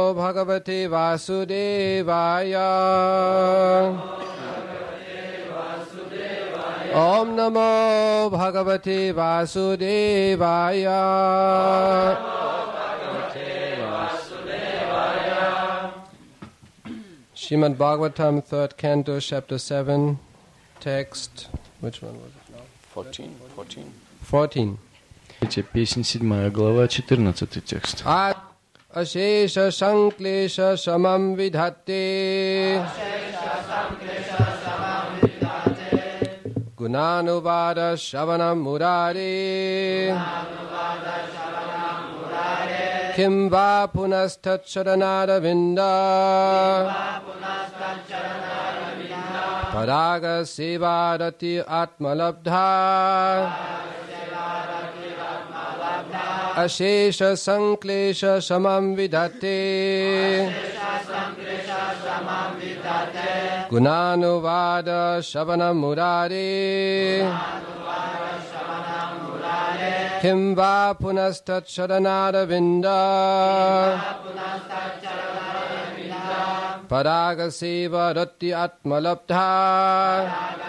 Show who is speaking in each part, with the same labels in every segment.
Speaker 1: Bhagavate Vasudevaya. Om Namo Bhagavate Vasudevaya. Srimad Bhagavatam, 3rd Canto, Chapter 7, text. Which one was it now? 14.
Speaker 2: Песня 7 глава, 14 текст.
Speaker 1: Ashesha Sanklesha Samam Vidhate Gunanuvada Shavanam Murare Kim va punastaccharanada vinda Paraga sevadati atmalabdha Ashesha Sanklesha Samam Vidhate Gunanuvada Shavanam Murare Kim va punastaccharanada vinda Paraga sevadati atmalabdha.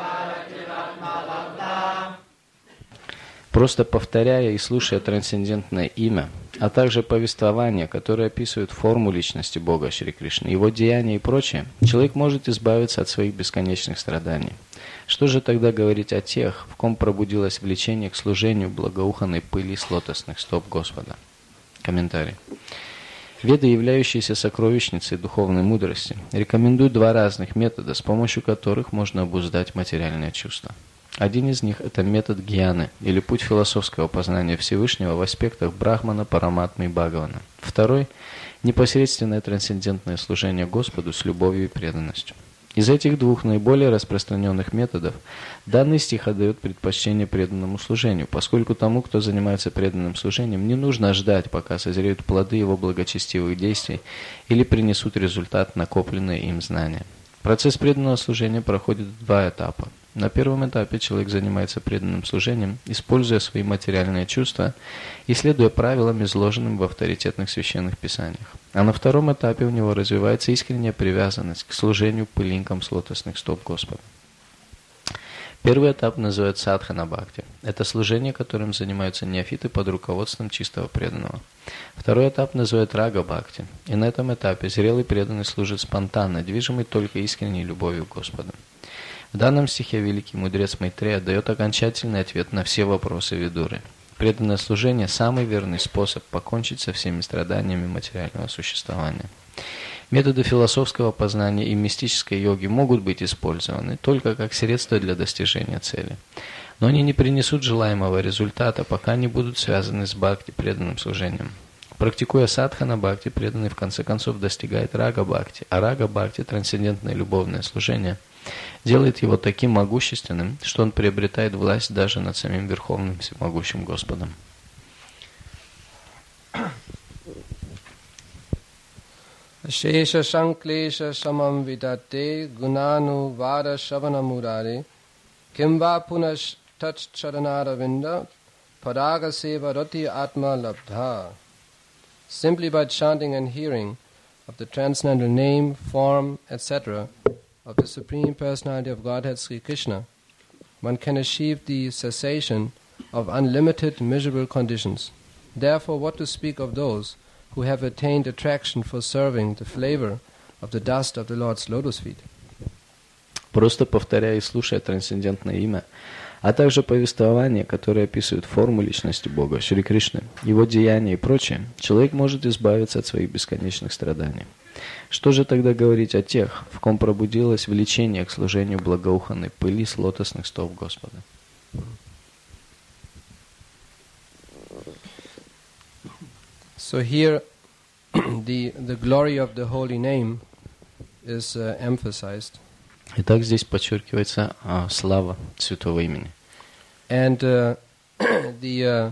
Speaker 2: Просто повторяя и слушая трансцендентное имя, а также повествования, которые описывают форму личности Бога Шри Кришны, его деяния и прочее, человек может избавиться от своих бесконечных страданий. Что же тогда говорить о тех, в ком пробудилось влечение к служению благоуханной пыли с лотосных стоп Господа? Комментарий. Веды, являющиеся сокровищницей духовной мудрости, рекомендуют два разных метода, с помощью которых можно обуздать материальные чувства. Один из них – это метод гьяны, или путь философского познания Всевышнего в аспектах Брахмана, Параматмы и Бхагавана. Второй – непосредственное трансцендентное служение Господу с любовью и преданностью. Из этих двух наиболее распространенных методов данный стих отдает предпочтение преданному служению, поскольку тому, кто занимается преданным служением, не нужно ждать, пока созреют плоды его благочестивых действий или принесут результат накопленные им знания. Процесс преданного служения проходит в два этапа. На первом этапе человек занимается преданным служением, используя свои материальные чувства и следуя правилам, изложенным в авторитетных священных писаниях. А на втором этапе у него развивается искренняя привязанность к служению пылинкам с лотосных стоп Господа. Первый этап называют садхана бхакти. Это служение, которым занимаются неофиты под руководством чистого преданного. Второй этап называют рага бхакти. И на этом этапе зрелый преданный служит спонтанно, движимый только искренней любовью к Господу. В данном стихе великий мудрец Майтрея дает окончательный ответ на все вопросы Видуры. Преданное служение – самый верный способ покончить со всеми страданиями материального существования. Методы философского познания и мистической йоги могут быть использованы только как средство для достижения цели. Но они не принесут желаемого результата, пока не будут связаны с бхакти, преданным служением. Практикуя садхана бхакти, преданный в конце концов достигает рага бхакти, а рага бхакти, трансцендентное любовное служение, делает его таким могущественным, что он приобретает власть даже над самим Верховным Всемогущим Господом.
Speaker 1: Shesha Sanklesha Samam Vidate Gunanu Vada Shavana Murare Kimva Punash Touch Charanara Vinda Paraga Seva Rati Atma Labdha. Simply by chanting and hearing of the transcendental name, form, etc. of the Supreme Personality of Godhead Sri Krishna, one can achieve the cessation of unlimited miserable conditions. Therefore, what to speak of those who have attained attraction for serving the flavor of the dust of the Lord's lotus feet?
Speaker 2: Просто повторяя и слушая трансцендентное имя, а также повествования, которые описывают форму личности Бога, Шри Кришны, его деяния и прочее, человек может избавиться от своих бесконечных страданий. Что же тогда говорить о тех, в ком пробудилось влечение к служению благоуханной пыли с лотосных стоп Господа?
Speaker 1: So here, the glory of the holy name is emphasized.
Speaker 2: Итак, здесь подчеркивается слава святого имени.
Speaker 1: And the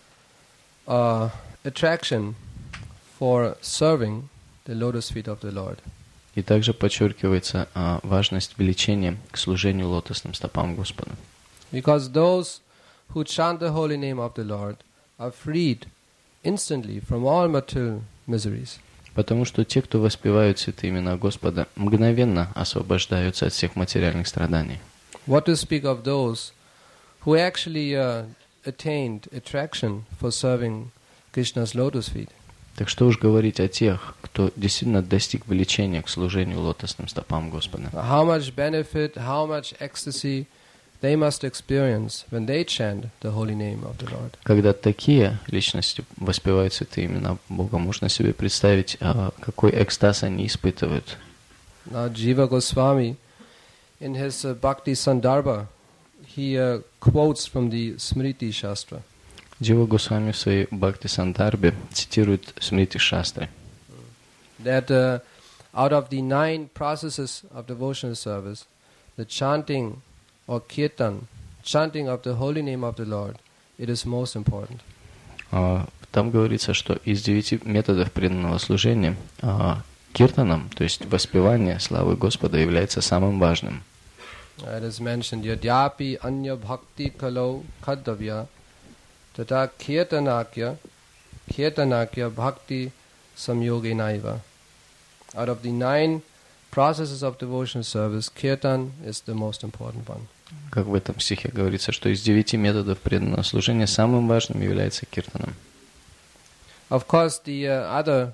Speaker 1: attraction for serving the lotus feet of the Lord.
Speaker 2: И также подчеркивается важность влечения к служению лотосным стопам Господа.
Speaker 1: Because those who chant the holy name of the Lord are freed instantly from all material miseries.
Speaker 2: Потому что те, кто воспевают святые имена Господа, мгновенно освобождаются от всех материальных страданий.
Speaker 1: What to speak of those who actually attained attraction for serving Krishna's lotus feet?
Speaker 2: Так что уж говорить о тех, кто действительно достиг влечения к служению лотосным стопам Господа.
Speaker 1: How much benefit, how much ecstasy they must experience when they chant the holy name of the Lord.
Speaker 2: Когда такие личности воспевают святые имена Бога, можно себе представить, какой экстаз они испытывают.
Speaker 1: Now Jiva Goswami, in his Bhakti Sandarbha, he quotes from the Smriti Shastra.
Speaker 2: Джива Госвами в своей Бхакти Сандарбе цитирует Смрити Шастры,
Speaker 1: That out of the 9 processes of devotional service, the chanting or kirtan, chanting of the holy name of the Lord, it is most important.
Speaker 2: Там говорится, что из 9 методов преданного служения киртаном, то есть воспевание славы Господа, является самым важным.
Speaker 1: It is mentioned, Yadyapi anya bhakti kalau khadavya tata kirtanakya bhakti samyogenaiva. Out of the 9 processes of devotional service, kirtan is the most important one.
Speaker 2: Как в этом стихе говорится, что из 9 методов преданного служения самым важным является киртаном.
Speaker 1: Of course, the other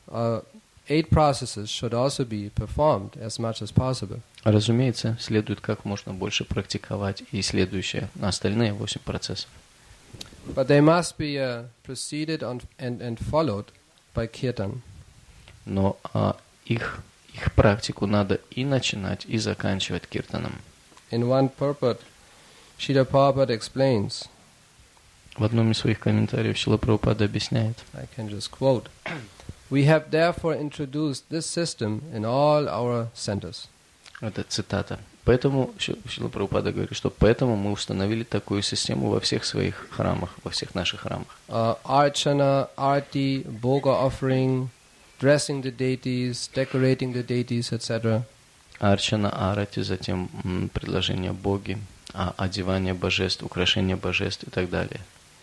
Speaker 1: 8 processes should also be performed as much as possible.
Speaker 2: Разумеется, следует как можно больше практиковать и следующие, остальные 8 процессов.
Speaker 1: But they must be preceded and followed by kirtan.
Speaker 2: Но их практику надо и начинать, и заканчивать киртаном.
Speaker 1: In one purport, Srila Prabhupada explains,
Speaker 2: В одном из своих комментариев Шрила Прабхупада объясняет,
Speaker 1: I can just quote, "We have therefore introduced this system in all our centers."
Speaker 2: это цитата, поэтому Шрила Прабхупада говорит, что поэтому мы установили такую систему во всех своих храмах, во всех наших храмах.
Speaker 1: Archana, arti, bhoga offering, dressing the deities, decorating the deities, etc.
Speaker 2: Арчана, арати, затем предложение Боги, одевание божеств, украшение божеств и так далее.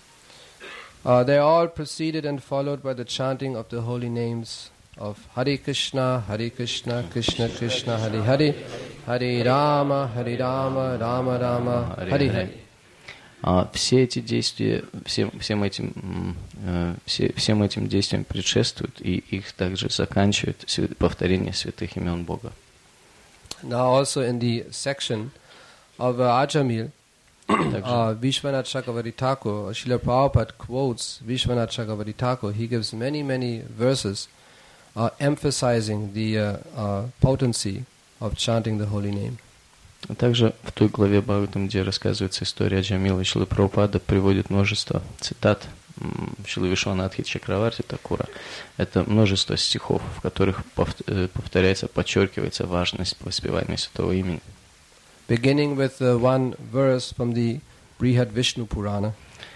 Speaker 1: They are all preceded and followed by the chanting of the holy names of Hare Krishna, Krishna Krishna, Hare Hare, Hare Rama, Rama Rama, Hare Hare.
Speaker 2: Все эти действия, всем этим действиям предшествуют, и их также заканчивают повторение святых имен Бога.
Speaker 1: Now also in the section of Ajamil, Vishwanath Chakravarti Thakur, Srila Prabhupada quotes Vishwanath Chakravarti Thakur. He gives many verses emphasizing the potency of chanting the holy name.
Speaker 2: Также в той главе Бхагаватам, где рассказывается история Аджамила, Шрила Прабхупада приводит множество цитат Шрилы Вишванатхи Чакраварти Такура. Это множество стихов, в которых повторяется, подчеркивается важность воспевания святого имени.
Speaker 1: Beginning with one verse from the Brihad Vishnu Purana.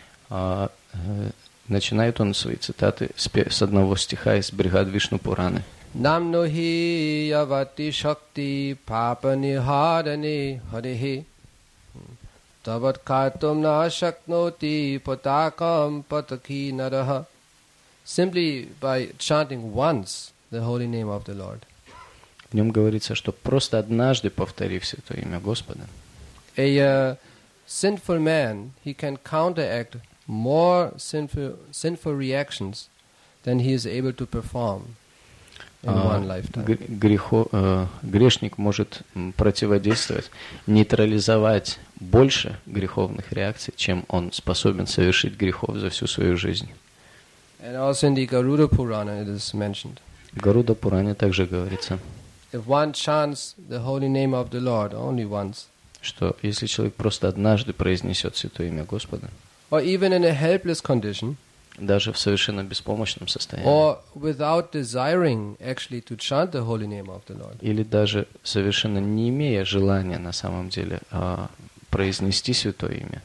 Speaker 2: Начинает он свои цитаты с одного стиха из Брихад Вишну Пураны.
Speaker 1: Namno hi yavati shakti papani hadane harehe tavat kartum na shaknoti patakam pataki naraha. Simply by chanting once the holy name of the Lord.
Speaker 2: В нем говорится, что просто однажды повторив святое имя Господа,
Speaker 1: a sinful man, he can counteract more sinful reactions than he is able to perform in one lifetime.
Speaker 2: Грешник может противодействовать, нейтрализовать больше греховных реакций, чем он способен совершить грехов за всю свою жизнь.
Speaker 1: And also in the Garuda Purana it is mentioned.
Speaker 2: В Гаруда Пуране также говорится,
Speaker 1: if one chants the holy name of the Lord only once,
Speaker 2: что если человек просто однажды произнесет святое имя Господа,
Speaker 1: or even in a helpless condition,
Speaker 2: даже в совершенно беспомощном состоянии,
Speaker 1: or without desiring actually to chant the holy name of the Lord,
Speaker 2: или даже совершенно не имея желания на самом деле произнести святое имя.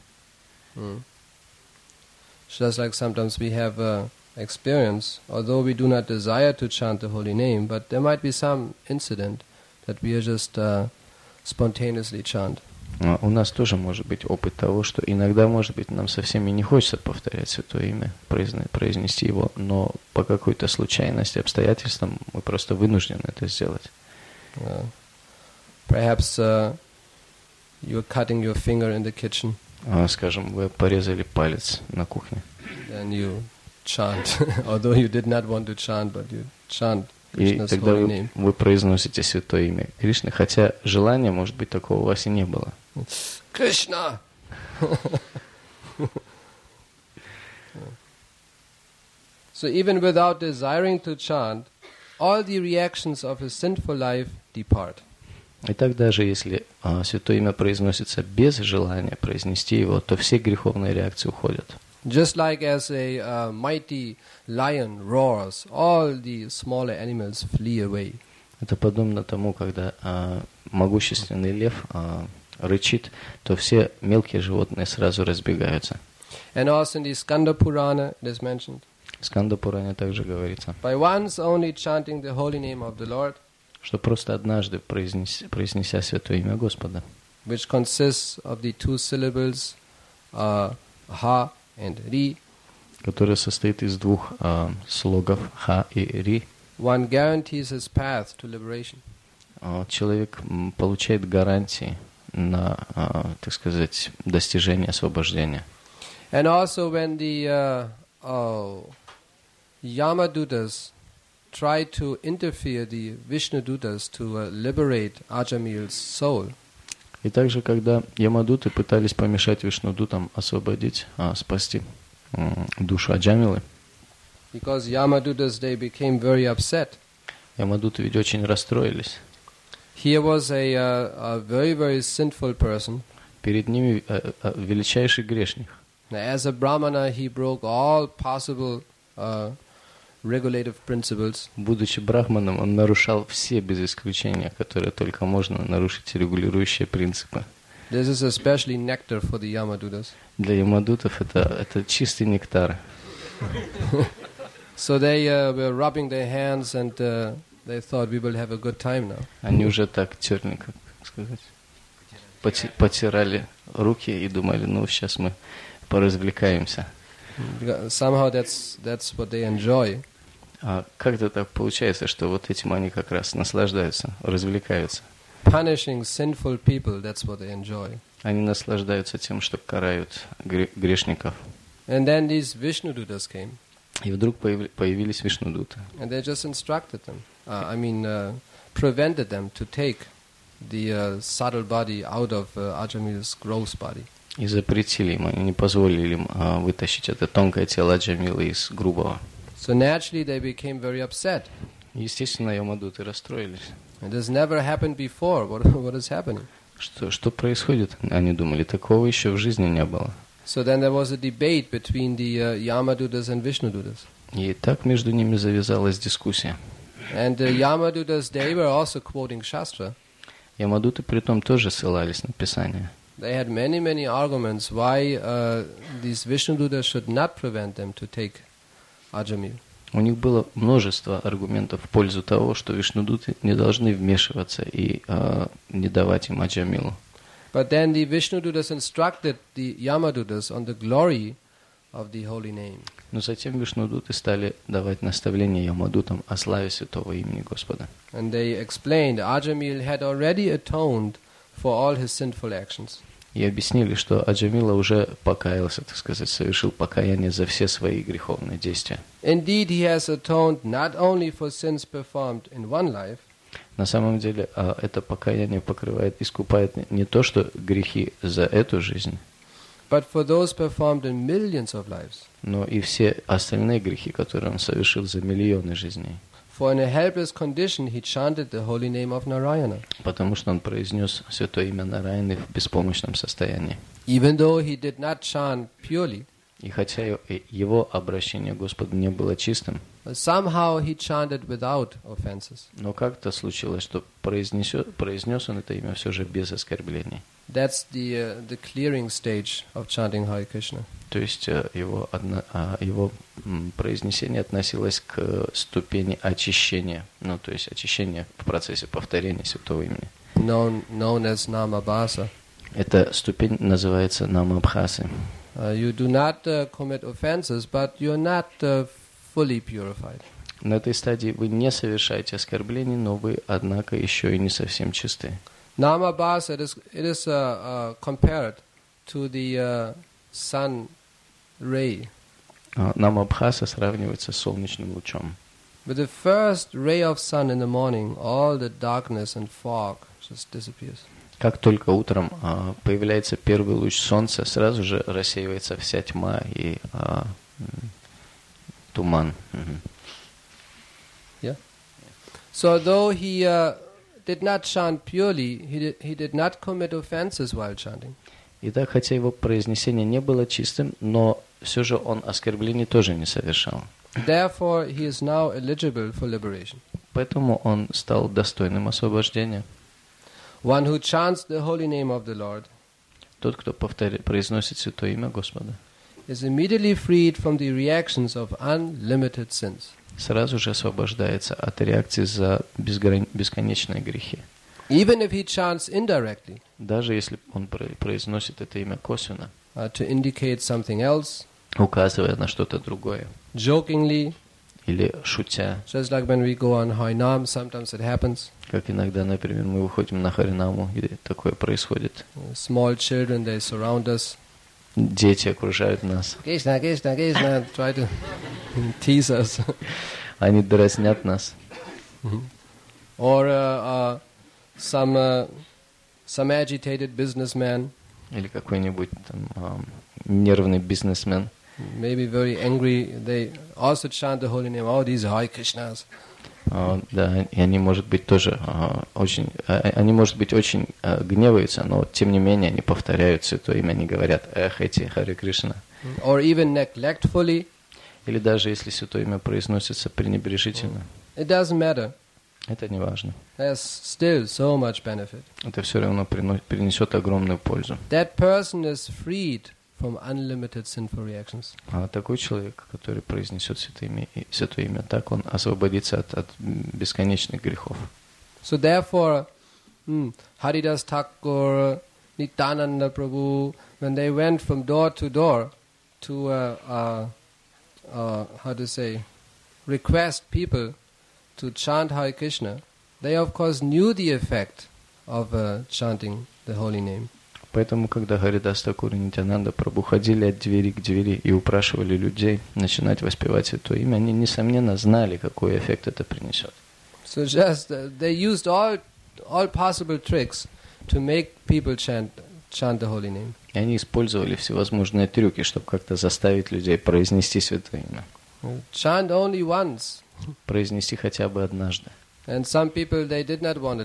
Speaker 1: Just like sometimes we have experience, although we do not desire to chant the holy name, but there might be some incident that we are just spontaneously chant.
Speaker 2: У нас тоже может быть опыт того, что иногда, может быть, нам совсем и не хочется повторять Святое Имя, произнести его, но по какой-то случайности, обстоятельствам мы просто вынуждены это сделать.
Speaker 1: Perhaps you're cutting your finger in the kitchen.
Speaker 2: Скажем, вы порезали палец на кухне.
Speaker 1: And you chant, although you did not want to chant, but you chant
Speaker 2: И
Speaker 1: Krishna's
Speaker 2: тогда
Speaker 1: holy name.
Speaker 2: вы произносите Святое Имя Кришны, хотя желания, может быть, такого у вас и не было.
Speaker 1: Krishna! So even without desiring to chant, all the reactions of his sinful life depart.
Speaker 2: И так даже если Святое Имя произносится без желания произнести его, то все греховные реакции уходят.
Speaker 1: Just like as a mighty lion roars, all the smaller animals flee away.
Speaker 2: Это подобно тому, когда могущественный лев рычит, то все мелкие животные сразу разбегаются.
Speaker 1: And also in the Skanda Purana it is mentioned.
Speaker 2: В Сканда-Пуране также говорится,
Speaker 1: By once only chanting the holy name of the Lord,
Speaker 2: что просто однажды произнеся Святое Имя Господа,
Speaker 1: which consists of the two syllables ha and ri,
Speaker 2: которое состоит из двух слогов ха и ри,
Speaker 1: one guarantees his path to liberation.
Speaker 2: человек получает гарантии на, так сказать, достижение освобождения.
Speaker 1: And also when the Yamadutas try to interfere the Vishnudutas to liberate Ajamil's soul,
Speaker 2: И также, когда Ямадуты пытались помешать Вишнудутам освободить, спасти душу Аджамилы,
Speaker 1: because Yamadutas, they became very upset.
Speaker 2: Ямадуты ведь очень расстроились.
Speaker 1: Here was a very, very sinful person.
Speaker 2: Перед ними величайший грешник.
Speaker 1: As a Brahmana, he broke all possible regulative principles.
Speaker 2: Будучи брахманом, он нарушал все без исключения, которые только можно нарушить регулирующие принципы.
Speaker 1: This is especially nectar for the Yamadutas.
Speaker 2: Для ямадутов это чистый нектар.
Speaker 1: So they were rubbing their hands and they thought we will have a good time now.
Speaker 2: Они уже так терли, как сказать, потирали руки и думали, ну сейчас мы поразвлекаемся.
Speaker 1: Somehow that's what they enjoy.
Speaker 2: А как-то так получается, что вот этим они как раз наслаждаются, развлекаются.
Speaker 1: Punishing sinful people, that's what they enjoy.
Speaker 2: Они наслаждаются тем, что карают грешников.
Speaker 1: And then these Vishnudutas came.
Speaker 2: И вдруг появились Вишнудуты.
Speaker 1: And they just instructed them. Prevented them to take the subtle body out of Ajamil's gross body.
Speaker 2: И запретили им, они не позволили им вытащить это тонкое тело Аджамилы из грубого.
Speaker 1: So naturally they became very upset.
Speaker 2: Естественно, Ямадуты расстроились.
Speaker 1: And this never happened before. What is happening?
Speaker 2: Что происходит? Они думали, такого еще в жизни не было.
Speaker 1: So then there was a debate between the Yamadutas and Vishnudutas.
Speaker 2: И так между ними завязалась дискуссия.
Speaker 1: And the Yamadutas, they were also quoting Shastra.
Speaker 2: Ямадуты притом тоже ссылались на Писание.
Speaker 1: They had many arguments why these Vishnudutas should not prevent them to take Ajamil.
Speaker 2: У них было множество аргументов в пользу того, что Вишнудуты не должны вмешиваться и не давать им Аджамилу.
Speaker 1: But then the Vishnudutas instructed the Yamadutas on the glory of the holy name.
Speaker 2: Но затем Вишнудуты стали давать наставления Ямадутам о славе святого имени Господа.
Speaker 1: And they explained Ajamil had already atoned for all his sinful actions.
Speaker 2: И объяснили, что Аджамила уже покаялся, так сказать, совершил покаяние за все свои греховные действия.
Speaker 1: Indeed, he has atoned not only for sins performed in one life,
Speaker 2: На самом деле, это покаяние искупает не то, что грехи за эту жизнь,
Speaker 1: but for those performed in millions of lives.
Speaker 2: но и все остальные грехи, которые он совершил за миллионы жизней.
Speaker 1: For in a helpless condition he chanted the holy name of Narayana.
Speaker 2: Потому что он произнес святое имя Нараяны в беспомощном состоянии.
Speaker 1: Even though he did not chant purely,
Speaker 2: И хотя его обращение к Господу не было чистым,
Speaker 1: somehow he chanted without offenses.
Speaker 2: но как-то случилось, что произнес он это имя все же без оскорблений.
Speaker 1: That's the clearing stage of chanting Hare Krishna.
Speaker 2: То есть его произнесение относилось к ступени очищения, ну то есть очищения в процессе повторения святого имени,
Speaker 1: Known as Namabhasa.
Speaker 2: Эта ступень называется намабхасы.
Speaker 1: You do not commit offenses, but you're not fully purified.
Speaker 2: На этой стадии вы не совершаете оскорблений, но вы, однако, еще и не совсем чисты.
Speaker 1: Namabhasa, it is compared to the sun ray.
Speaker 2: Намабхаса сравнивается с солнечным лучом.
Speaker 1: With the first ray of sun in the morning, all the darkness and fog just disappears.
Speaker 2: Как только утром появляется первый луч солнца, сразу же рассеивается вся тьма и туман.
Speaker 1: Yeah. So though he did not chant purely, he did not commit offenses while chanting.
Speaker 2: Итак, хотя его произнесение не было чистым, но все же он оскорблений тоже не совершал.
Speaker 1: Therefore, he is now eligible for liberation.
Speaker 2: Поэтому он стал достойным освобождения.
Speaker 1: One who chants the holy name of the Lord
Speaker 2: Тот, кто произносит святое имя Господа,
Speaker 1: is immediately freed from the reactions of unlimited sins.
Speaker 2: сразу же освобождается от реакции за бесконечные грехи.
Speaker 1: Even if he chants indirectly,
Speaker 2: Даже если он произносит это имя косвенно,
Speaker 1: to indicate something else,
Speaker 2: указывая на что-то другое,
Speaker 1: jokingly,
Speaker 2: или шутя,
Speaker 1: just like when we go on Harinam, sometimes it happens.
Speaker 2: как иногда, например, мы выходим на Харинаму, и такое происходит.
Speaker 1: Small children, they surround us.
Speaker 2: Дети окружают нас,
Speaker 1: Krishna, Krishna, Krishna, try to tease us.
Speaker 2: они дразнят нас.
Speaker 1: Or some agitated businessman,
Speaker 2: Или какой-нибудь там нервный бизнесмен,
Speaker 1: maybe very angry, they also chant the holy name. Oh, these Hare Krishnas.
Speaker 2: да, и они, может быть, тоже они, может быть, очень гневаются, но тем не менее они повторяют святое имя, они говорят: «Эх, эти Харе Кришна».
Speaker 1: Or even neglectfully.
Speaker 2: Или даже если святое имя произносится пренебрежительно,
Speaker 1: It doesn't matter.
Speaker 2: это не важно.
Speaker 1: There's still so much benefit.
Speaker 2: Это все равно принесет огромную пользу.
Speaker 1: That person is freed from unlimited sinful reactions.
Speaker 2: А такой человек, который произнесет святое имя, так он освободится от бесконечных грехов.
Speaker 1: So therefore, Haridas Thakur, Nityananda Prabhu, when they went from door to door to request people to chant Hare Krishna, they of course knew the effect of chanting the holy name.
Speaker 2: Поэтому, когда Харидас Такур и Нитянанда Прабху ходили от двери к двери и упрашивали людей начинать воспевать святое имя, они, несомненно, знали, какой эффект это принесет.
Speaker 1: So just they used all possible tricks to make people chant the holy name.
Speaker 2: И они использовали всевозможные трюки, чтобы как-то заставить людей произнести святое имя.
Speaker 1: Chant only once.
Speaker 2: Произнести хотя бы однажды.
Speaker 1: And some people they did not want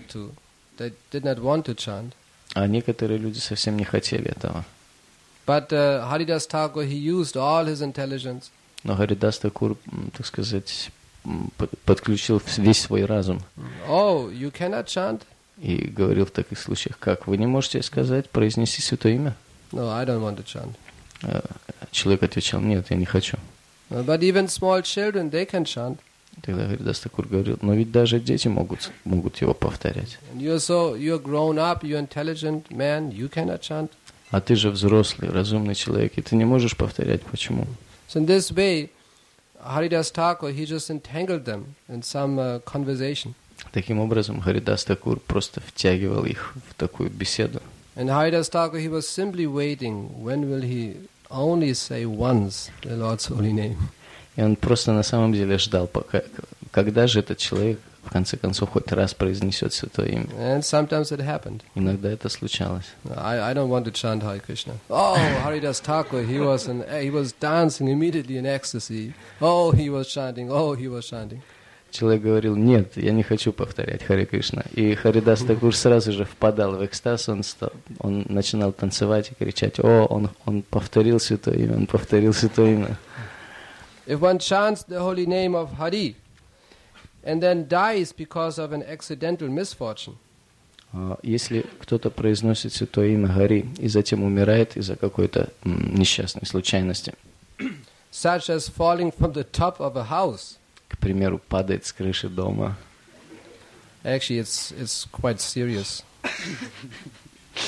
Speaker 1: to chant.
Speaker 2: А некоторые люди совсем не хотели этого.
Speaker 1: But Haridas Thakur, he used all his intelligence.
Speaker 2: Но Харидас Такур, так сказать, подключил весь свой разум.
Speaker 1: Oh, you cannot chant?
Speaker 2: И говорил в таких случаях: как, вы не можете сказать, произнести святое имя?
Speaker 1: No, I don't want to chant.
Speaker 2: Человек отвечал: нет, я не хочу.
Speaker 1: But even small children, they can chant.
Speaker 2: Тогда Харидас Такур говорил: но ведь даже дети могут его повторять.
Speaker 1: And you're grown up, you're intelligent man, you cannot chant.
Speaker 2: А ты же взрослый, разумный человек, и ты не можешь повторять. Почему?
Speaker 1: So in this way, Haridas Thakur, he just entangled them in some conversation.
Speaker 2: Таким образом, Харидас Такур просто втягивал их в такую беседу.
Speaker 1: And Haridas Thakur, he was simply waiting, when will he only say once the Lord's holy name.
Speaker 2: И он просто на самом деле ждал, когда же этот человек в конце концов хоть раз произнесет святое имя.
Speaker 1: And sometimes it happened.
Speaker 2: Иногда это случалось.
Speaker 1: I don't want to chant Hare Krishna. Oh, Haridas Thakur, he was dancing immediately in ecstasy. Oh, he was chanting. Oh, he was chanting.
Speaker 2: Человек говорил: нет, я не хочу повторять Харе Кришна. И Харидас Такур сразу же впадал в экстаз, он начинал танцевать и кричать: о, он повторил святое имя, он повторил святое имя.
Speaker 1: If one chants the holy name of Hari and then dies because of an accidental misfortune,
Speaker 2: если кто-то произносит святое имя Хари и затем умирает из-за какой-то несчастной случайности,
Speaker 1: such as falling from the top of a house,
Speaker 2: к примеру, падает с крыши дома.
Speaker 1: actually it's quite serious.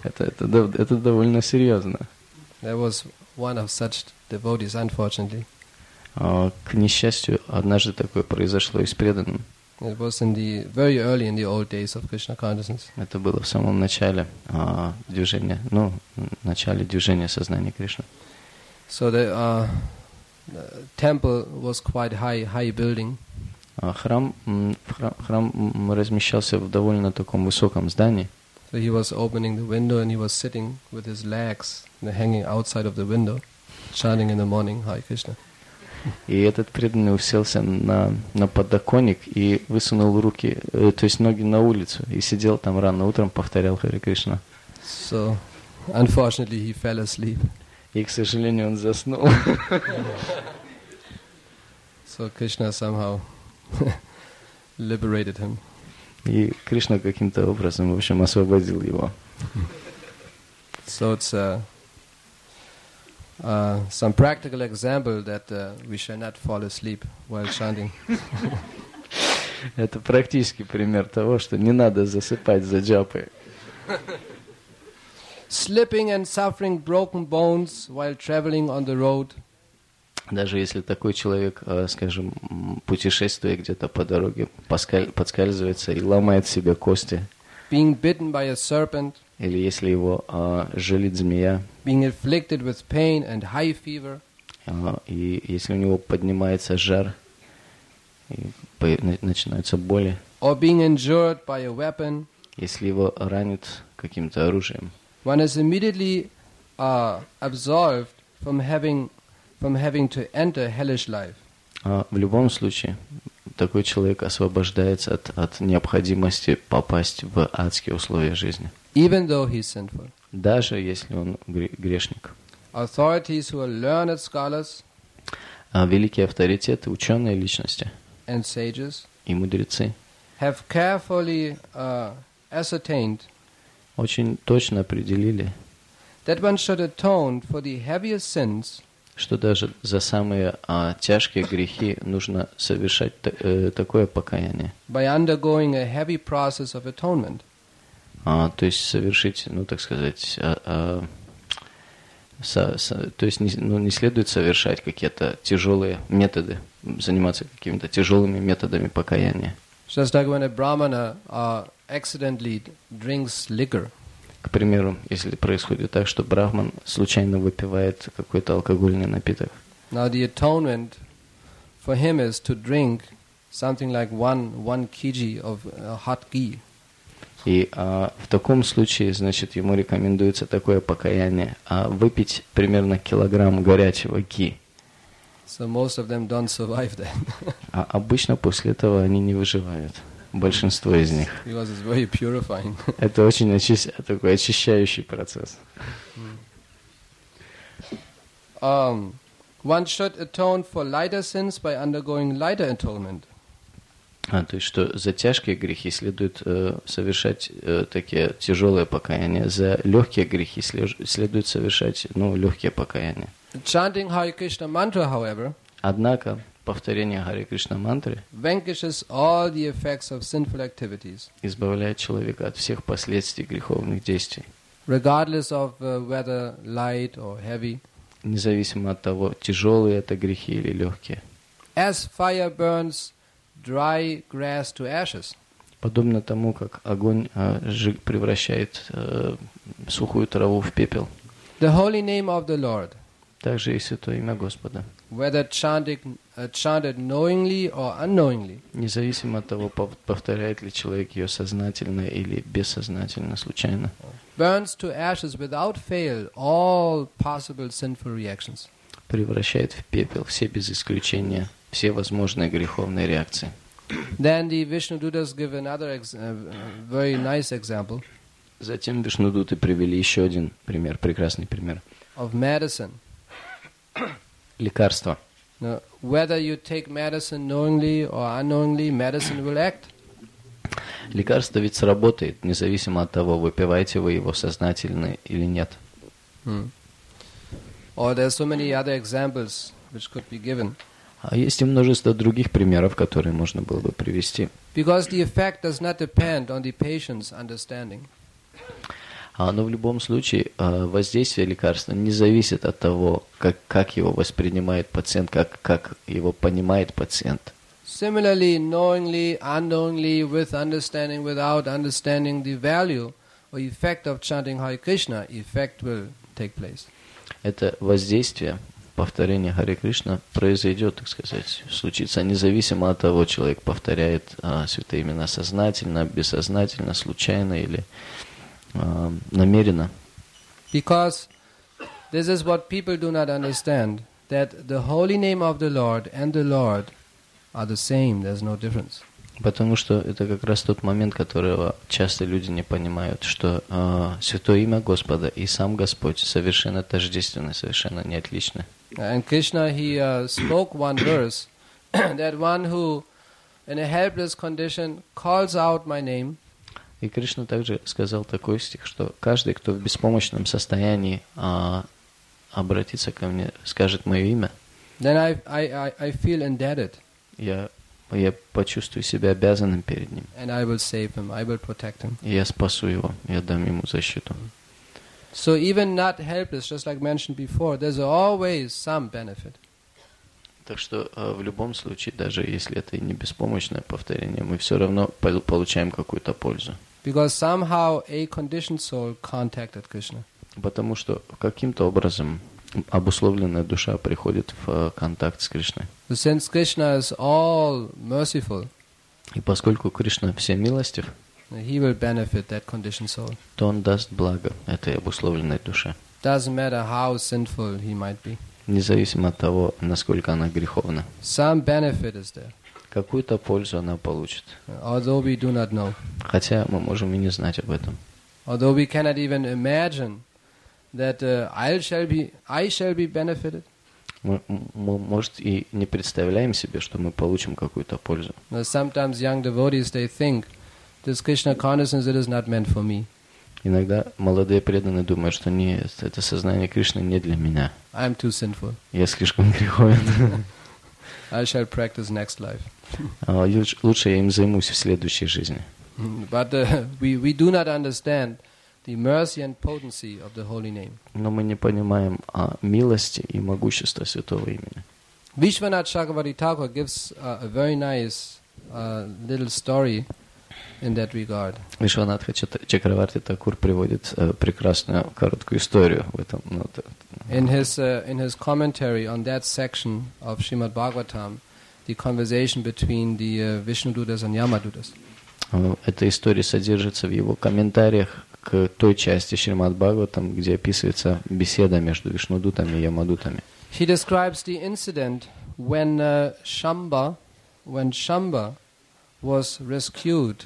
Speaker 2: Это довольно серьезно.
Speaker 1: There was one of such devotees, unfortunately.
Speaker 2: К несчастью, однажды такое произошло и с преданным.
Speaker 1: It was very early in the old days of Krishna consciousness.
Speaker 2: Это было в самом начале движения, начале движения сознания Кришны.
Speaker 1: So the temple was quite high building.
Speaker 2: Храм размещался в довольно таком высоком здании.
Speaker 1: So he was opening the window and he was sitting with his legs hanging outside of the window, chanting in the morning, Hare Krishna.
Speaker 2: И этот преданный уселся на подоконник и высунул руки, то есть ноги на улицу, и сидел там рано утром, повторял Харе Кришна.
Speaker 1: So, unfortunately, he fell asleep.
Speaker 2: И, к сожалению, он заснул.
Speaker 1: So Krishna somehow liberated him.
Speaker 2: И Кришна каким-то образом, в общем, освободил его.
Speaker 1: So it's some practical example that we shall not fall asleep while chanting.
Speaker 2: Это практический пример того, что не надо засыпать за джапой.
Speaker 1: Slipping and suffering broken bones while traveling on the road.
Speaker 2: Даже если такой человек, скажем, путешествуя где-то по дороге, подскальзывается и ломает себе кости.
Speaker 1: Being bitten by a serpent.
Speaker 2: Или если его жалит змея.
Speaker 1: Being afflicted with pain and high fever.
Speaker 2: И если у него поднимается жар, и начинаются боли.
Speaker 1: Or being injured by a weapon.
Speaker 2: Если его ранят каким-то оружием.
Speaker 1: One is immediately absolved from having to enter hellish life.
Speaker 2: В любом случае, такой человек освобождается от необходимости попасть в адские условия жизни.
Speaker 1: Even though he is sinful.
Speaker 2: Даже если он грешник.
Speaker 1: Authorities who are learned scholars,
Speaker 2: великие авторитеты, ученые личности
Speaker 1: and sages,
Speaker 2: и мудрецы
Speaker 1: have carefully ascertained
Speaker 2: очень точно определили,
Speaker 1: that one should atone for the heaviest sins,
Speaker 2: что даже за самые тяжкие грехи нужно совершать такое покаяние.
Speaker 1: By undergoing a heavy process of atonement.
Speaker 2: То есть совершить, так сказать, то есть не следует совершать какие-то тяжелые методы, заниматься какими-то тяжелыми методами покаяния.
Speaker 1: Just like when a brahmana accidentally drinks liquor.
Speaker 2: К примеру, если происходит так, что брахман случайно выпивает какой-то алкогольный напиток.
Speaker 1: Now the atonement for him is to drink something like one kg of hot ghee.
Speaker 2: И в таком случае, значит, ему рекомендуется такое покаяние, выпить примерно килограмм горячего ги.
Speaker 1: So most of them don't survive that.
Speaker 2: Обычно после этого они не выживают. Большинство из них.
Speaker 1: Because it's very purifying.
Speaker 2: Это очень такой очищающий процесс.
Speaker 1: One should atone for lighter sins by undergoing lighter atonement.
Speaker 2: То есть, что за тяжкие грехи следует совершать такие тяжелые покаяния, за легкие грехи следует совершать, легкие покаяния.
Speaker 1: Chanting Hare Krishna mantra, however,
Speaker 2: однако повторение Харе Кришна мантры
Speaker 1: vanquishes all the effects of sinful activities,
Speaker 2: избавляет человека от всех последствий греховных действий,
Speaker 1: regardless of whether light or heavy.
Speaker 2: Независимо от того, тяжелые это грехи или легкие.
Speaker 1: As fire burns dry grass to ashes.
Speaker 2: Подобно тому, как огонь превращает сухую траву в пепел.
Speaker 1: The holy name of the Lord.
Speaker 2: Также и святое имя Господа.
Speaker 1: Whether chanted knowingly or unknowingly.
Speaker 2: Независимо от того, повторяет ли человек ее сознательно или бессознательно, случайно.
Speaker 1: Burns to ashes without fail all possible sinful reactions.
Speaker 2: Превращает в пепел все без исключения, все возможные греховные реакции.
Speaker 1: Then the Vishnudutas give another very nice example.
Speaker 2: Затем Вишнудуты привели еще один пример, прекрасный пример.
Speaker 1: Of medicine.
Speaker 2: Лекарство.
Speaker 1: Now, whether you take medicine knowingly or unknowingly, medicine will act.
Speaker 2: Лекарство ведь сработает, независимо от того, выпиваете вы его сознательно или нет.
Speaker 1: Or there's so many other examples which could be given.
Speaker 2: А есть и множество других примеров, которые можно было бы привести.
Speaker 1: Because the effect does not depend on the patient's understanding.
Speaker 2: Но в любом случае воздействие лекарства не зависит от того, как его воспринимает пациент, как его понимает пациент.
Speaker 1: Similarly, knowingly, unknowingly, with understanding, without understanding the value or effect of chanting Hare Krishna, effect will take place.
Speaker 2: Это воздействие, повторение Харе Кришна произойдет, так сказать, случится независимо от того, человек повторяет святые имена сознательно, бессознательно, случайно или намеренно.
Speaker 1: Because this is what people do not understand, that the holy name of the Lord and the Lord are the same, there's no difference.
Speaker 2: Потому что это как раз тот момент, которого часто люди не понимают, что святое имя Господа и сам Господь совершенно тождественны, совершенно не отличны.
Speaker 1: And Krishna, he spoke one verse, that one who in a helpless condition calls out my name,
Speaker 2: И Кришна также сказал такой стих, что каждый, кто в беспомощном состоянии обратится ко мне, скажет мое имя,
Speaker 1: then I feel indebted.
Speaker 2: я почувствую себя обязанным перед ним.
Speaker 1: And I will save him, I will protect him.
Speaker 2: И я спасу его, я дам ему защиту.
Speaker 1: So even not helpless, just like mentioned before, there's always some benefit.
Speaker 2: Так что в любом случае, даже если это и не беспомощное повторение, мы все равно получаем какую-то пользу.
Speaker 1: Because somehow a conditioned soul contacted Krishna.
Speaker 2: Потому что каким-то образом обусловленная душа приходит в контакт с Кришной.
Speaker 1: So since Krishna is all merciful,
Speaker 2: И поскольку Кришна всемилостив,
Speaker 1: he will benefit that conditioned soul.
Speaker 2: то он даст благо этой обусловленной душе.
Speaker 1: Doesn't matter how sinful he might be.
Speaker 2: Независимо от того, насколько она греховна.
Speaker 1: Some benefit is there,
Speaker 2: Какую-то пользу она получит.
Speaker 1: although we do not know.
Speaker 2: Хотя мы можем и не знать об этом.
Speaker 1: Although we cannot even imagine that I shall be benefited.
Speaker 2: Мы, может, и не представляем себе, что мы получим какую-то пользу.
Speaker 1: Sometimes young devotees, they think, this Krishna consciousness, it is not meant for me.
Speaker 2: Иногда молодые преданные думают, что нет, это сознание Кришны не для меня.
Speaker 1: I am too sinful.
Speaker 2: Я слишком греховен.
Speaker 1: I shall practice next life.
Speaker 2: Лучше я им займусь в следующей жизни.
Speaker 1: But we do not understand the mercy and potency of the holy name.
Speaker 2: Но мы не понимаем милости и могущества святого имени.
Speaker 1: Vishwanath Chakravarti Thakur gives a very nice little story in that regard.
Speaker 2: Вишванатха Чакраварти Такур приводит прекрасную короткую историю в этом.
Speaker 1: In his commentary on that section of Srimad Bhagavatam, the conversation between the Vishnudutas and Yamadutas.
Speaker 2: Эта история содержится в его комментариях к той части Шримад Бхагаватам, где описывается беседа между Вишнудутами и Ямадутами.
Speaker 1: He describes the incident when Shamba was rescued,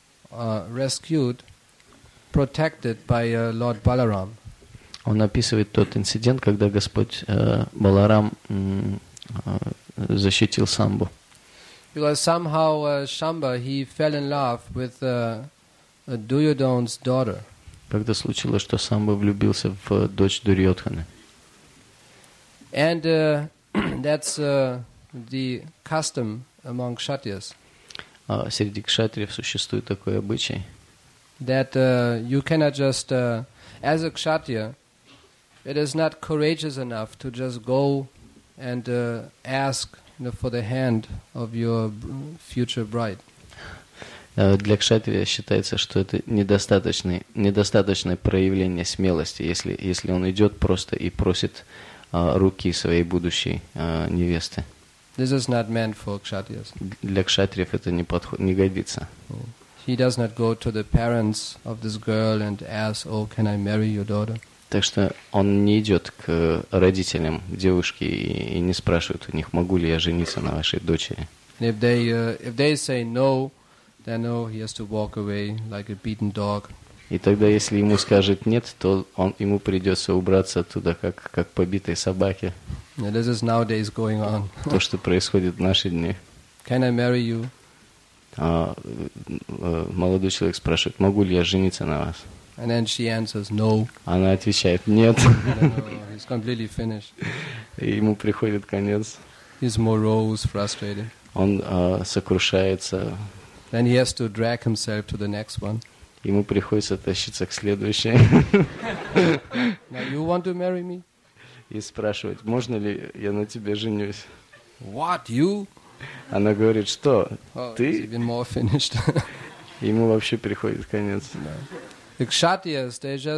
Speaker 1: protected by Lord Balaram.
Speaker 2: Он описывает тот инцидент, когда Господь Баларам защитил Самбу.
Speaker 1: Because somehow Shamba, he fell in love with Duryodhana's daughter.
Speaker 2: Когда случилось, что Самба влюбился в дочь Дурьодханы.
Speaker 1: And that's the custom among Kshatriyas.
Speaker 2: Среди кшатриев существует такой обычай,
Speaker 1: That you cannot just, as a Kshatriya, it is not courageous enough to just go and ask for the hand of your future bride.
Speaker 2: Для кшатрия считается, что это недостаточное проявление смелости, если он идет просто и просит руки своей будущей невесты.
Speaker 1: This is not meant for Kshatriyas.
Speaker 2: Для кшатриев это не годится.
Speaker 1: He does not go to the parents of this girl and ask, "Oh, can I marry your daughter?"
Speaker 2: Так что он не идет к родителям девушки и не спрашивает у них, могу ли я жениться на вашей дочери.
Speaker 1: And if they say no, then no, he has to walk away like a beaten dog.
Speaker 2: И тогда, если ему скажет нет, то ему придется убраться оттуда, как побитой собаке.
Speaker 1: And this is nowadays going on.
Speaker 2: То, что происходит в наши дни.
Speaker 1: Can I marry you?
Speaker 2: Молодой человек спрашивает, могу ли я жениться на вас?
Speaker 1: And then she answers no.
Speaker 2: Она отвечает нет.
Speaker 1: He's completely finished.
Speaker 2: И ему приходит конец.
Speaker 1: He's morose, frustrated.
Speaker 2: Он сокрушается.
Speaker 1: Then he has to drag himself to the next one.
Speaker 2: Ему приходится тащиться к следующей
Speaker 1: Now you want to marry me?
Speaker 2: и спрашивать, можно ли я на тебе женюсь.
Speaker 1: What, you?
Speaker 2: Она говорит, что
Speaker 1: Oh, it's
Speaker 2: ты?
Speaker 1: even more finished.
Speaker 2: Ему вообще приходит конец.
Speaker 1: The Kshatriyas,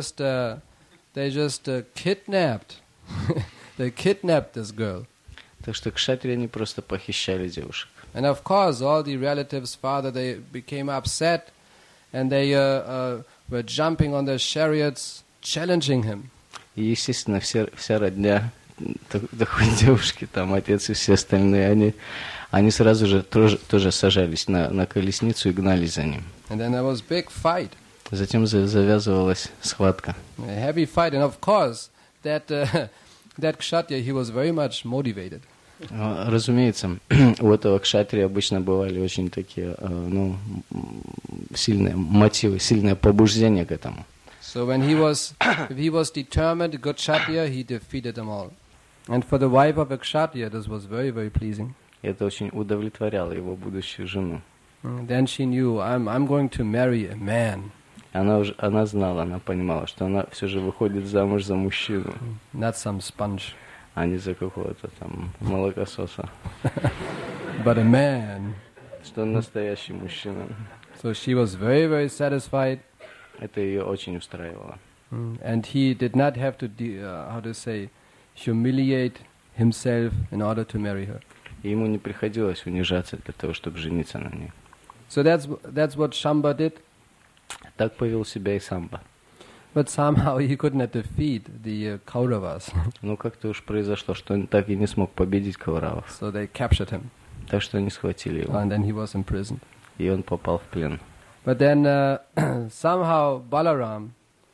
Speaker 1: they just kidnapped. They kidnapped this girl.
Speaker 2: Так что кшатрии они просто похищали девушек.
Speaker 1: And of course, all the relatives, father, they became upset, and they were jumping on their chariots, challenging him.
Speaker 2: И, естественно, вся родня такой девушки, там отец и все остальные, они сразу же тоже сажались на колесницу и гнались за ним.
Speaker 1: And then there was big fight.
Speaker 2: Затем завязывалась схватка.
Speaker 1: A heavy fight, and of course, that Kshatriya, he was very much motivated.
Speaker 2: Разумеется, у этого кшатрия обычно бывали очень такие, сильные мотивы, сильное побуждение к этому.
Speaker 1: So when if he was determined, good Kshatriya, he defeated them all. And for the wife of a Kshatriya, this was very, very pleasing.
Speaker 2: Это очень удовлетворяло его будущую жену.
Speaker 1: Then she knew, I'm going to marry a man.
Speaker 2: Она знала, она понимала, что она все же выходит замуж за мужчину,
Speaker 1: Not some sponge,
Speaker 2: а не за какого-то там молокососа.
Speaker 1: but a man.
Speaker 2: Что он настоящий мужчина.
Speaker 1: So she was very, very satisfied.
Speaker 2: Это ее очень устраивало.
Speaker 1: And he did not have to, humiliate himself in order to marry her.
Speaker 2: И ему не приходилось унижаться для того, чтобы жениться на ней.
Speaker 1: So that's what Shamba did.
Speaker 2: Так повел себя и Самба.
Speaker 1: But somehow he could not defeat the Kauravas.
Speaker 2: Но как-то уж произошло, что он так и не смог победить Кауравов.
Speaker 1: So they captured him.
Speaker 2: Так что они схватили его.
Speaker 1: And then he was imprisoned.
Speaker 2: И он попал в плен.
Speaker 1: But then somehow Balaram,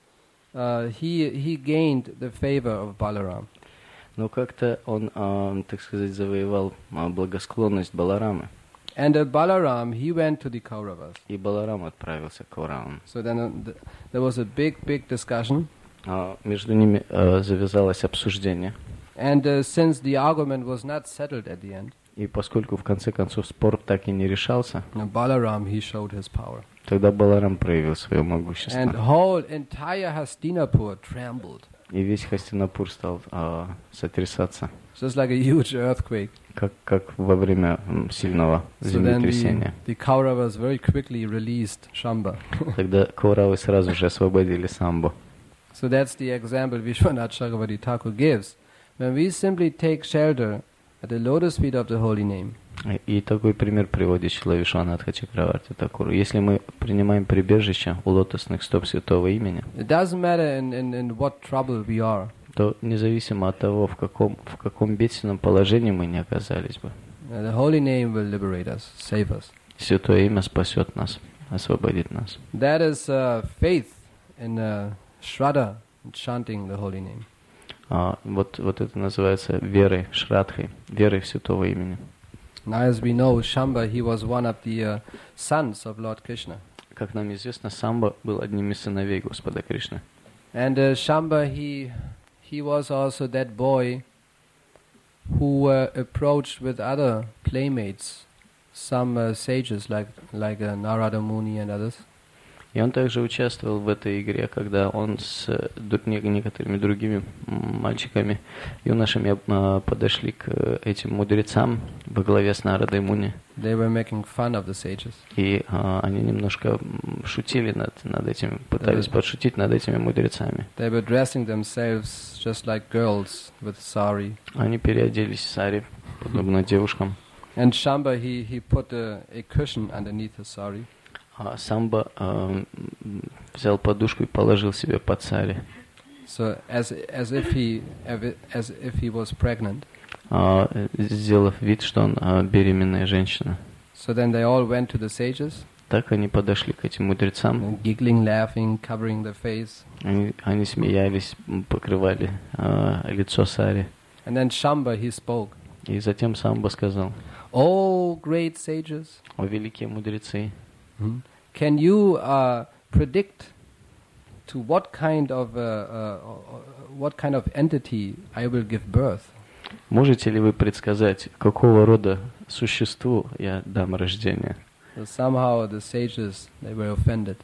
Speaker 1: he gained the favor of Balaram.
Speaker 2: Но как-то он, так сказать, завоевал благосклонность Баларамы.
Speaker 1: And Balaram, he went to the Kauravas.
Speaker 2: И Баларам отправился к Кауравам.
Speaker 1: So then there was a big discussion.
Speaker 2: Между ними завязалось обсуждение.
Speaker 1: And since the argument was not settled at the end,
Speaker 2: И поскольку в конце концов спор так и не решался,
Speaker 1: Balaram, he showed his power.
Speaker 2: тогда Баларам проявил свое могущество.
Speaker 1: And whole entire Hastinapur trembled.
Speaker 2: И весь Хастинапур стал сотрясаться,
Speaker 1: Just like a huge earthquake.
Speaker 2: как во время сильного
Speaker 1: So then
Speaker 2: землетрясения.
Speaker 1: the Kauravas very quickly released Shamba.
Speaker 2: Тогда Кауравы сразу же освободили Самбу.
Speaker 1: So that's the example Vishwanath Chakravarti Thakur gives. When we simply take shelter at the lotus feet of the holy name,
Speaker 2: И такой пример приводит Шрила Вишванатха Чакраварти Такуру. Если мы принимаем прибежище у лотосных стоп святого имени,
Speaker 1: it doesn't matter in what trouble we are.
Speaker 2: то независимо от того, в каком бедственном положении мы не оказались бы,
Speaker 1: The holy name will liberate us, save us.
Speaker 2: Святое имя спасет нас, освободит нас.
Speaker 1: That is faith in Shraddha, chanting the holy name.
Speaker 2: Вот это называется верой, шрадхой, верой в святого имени.
Speaker 1: Now, as we know, Shamba, he was one of the sons of Lord Krishna.
Speaker 2: Как нам известно, Самба был одним из сыновей Господа Кришны.
Speaker 1: And Shamba, he was also that boy who approached with other playmates, some sages like Narada Muni and others.
Speaker 2: И он также участвовал в этой игре, когда он с некоторыми другими мальчиками, юношами подошли к этим мудрецам во главе с Нарадой Муни.
Speaker 1: They were making fun of the sages.
Speaker 2: И они немножко шутили над этим, пытались подшутить над этими мудрецами.
Speaker 1: They were dressing themselves just like girls with sari.
Speaker 2: Они переоделись в сари, подобно девушкам.
Speaker 1: And Shamba, he put a cushion underneath his sari.
Speaker 2: А Самба взял подушку и положил себе под сари.
Speaker 1: So as if he was pregnant.
Speaker 2: Сделав вид, что он беременная женщина.
Speaker 1: So then they all went to the sages.
Speaker 2: Так они подошли к этим мудрецам.
Speaker 1: Giggling, laughing, covering their face.
Speaker 2: Они смеялись, покрывали лицо сари.
Speaker 1: And then Shamba, he spoke.
Speaker 2: И затем Самба сказал:
Speaker 1: "Oh, great sages!
Speaker 2: О великие мудрецы!
Speaker 1: Can you predict to what kind of entity I will give birth?"
Speaker 2: Можете ли вы предсказать, какого рода существу я дам рождение?
Speaker 1: So somehow the sages, they were offended.